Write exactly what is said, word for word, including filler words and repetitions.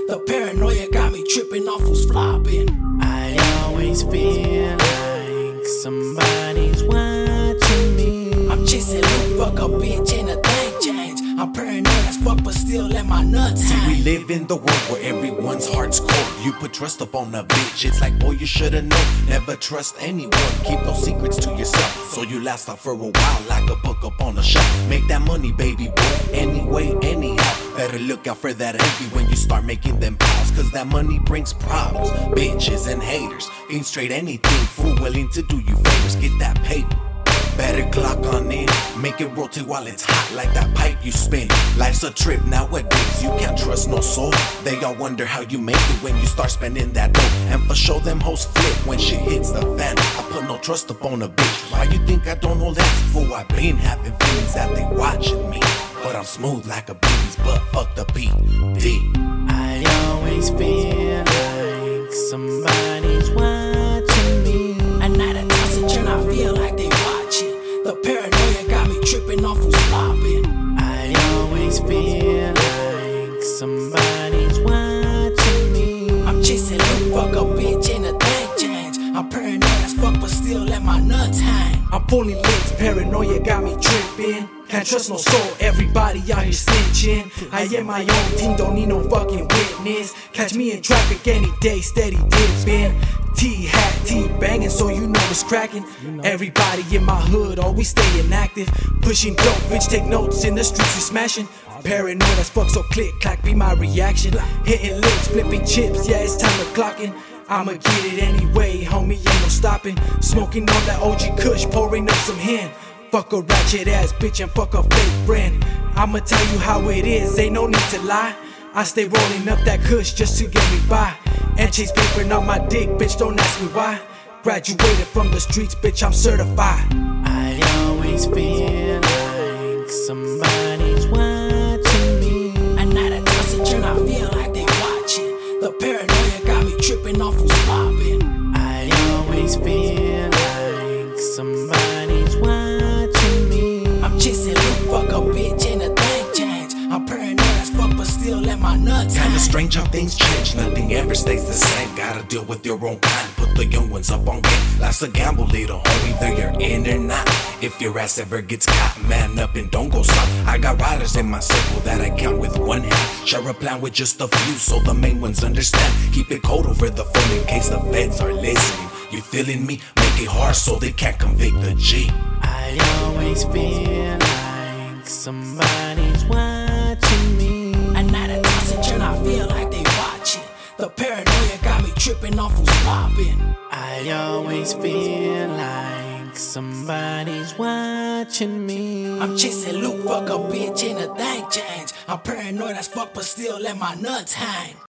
The paranoia got me tripping off who's flopping. I always feel like somebody's watching me. I'm chasing loot, fuck a bitch and a thing change. I'm paranoid as fuck but still let my nuts hang. We live in the world where everyone's heart's cold. You put trust up on a bitch, it's like boy you shoulda known. Never trust anyone, keep those secrets to yourself, so you last out for a while like a book up on a shelf. Make that money baby boy, anyway, anyhow. Better look out for that envy when you start making them pals, cause that money brings problems, bitches and haters. Ain't straight anything, fool willing to do you favors. Get that paper, better clock on in, make it rotate while it's hot like that pipe you spin. Life's a trip nowadays, you can't trust no soul. They all wonder how you make it when you start spending that dough. And for sure them hoes flip when shit hits the fan. I put no trust up on a bitch, why you think I don't hold hands? Fool, I been having feelings that they watching me, but I'm smooth like a baby's butt, fuck the beat, D. I always feel like somebody's watching me. And at a toss and turn I feel like they watching. The paranoia got me tripping off who's flopping. I always feel like somebody's watching me. I'm chasing loot, fuck a bitch and a thing change. I'm paranoid as fuck but still let my nuts hang. I'm pulling legs, paranoia got me tripping. Can't trust no soul, everybody out here snitching. I am my own team, don't need no fucking witness. Catch me in traffic any day, steady dipping. T-hat, T-banging, so you know it's cracking. Everybody in my hood always staying active. Pushing dope, bitch, take notes, in the streets we smashing. Paranoid as fuck, so click, clack, be my reaction. Hitting licks, flipping chips, yeah, it's time to clock in. I'ma get it anyway, homie, ain't no stopping. Smoking on that O G Kush, pouring up some hen. Fuck a ratchet ass bitch and fuck a fake friend. I'ma tell you how it is, ain't no need to lie. I stay rolling up that kush just to get me by. And chase paper on my dick, bitch, don't ask me why. Graduated from the streets, bitch, I'm certified. I always feel like somebody's watching me. And at a toss and turn I feel like they watching. The paranoia got me tripping off who's flopping. I always feel like somebody's watching me. I'm chasing loot, fuck a bitch and a thing change. I'm paranoid as fuck but still let my nuts hang. Kinda strange how things change, nothing ever stays the same. Gotta deal with your own kind, put the young ones up on game. Life's a gamble, little homie, either you're in or not. If your ass ever gets caught, man up and don't go stop. I got riders in my circle that I count with one hand. Share a plan with just a few so the main ones understand. Keep it cold over the phone in case the feds are listening. You feeling me? Make it hard so they can't convict the G. I always feel like somebody's watching me. And at a toss and turn I feel like they watching. The paranoia got me tripping off who's flopping. I always feel like somebody's watching me. I'm chasing loot, fuck a bitch and a thing change. I'm paranoid as fuck but still let my nuts hang.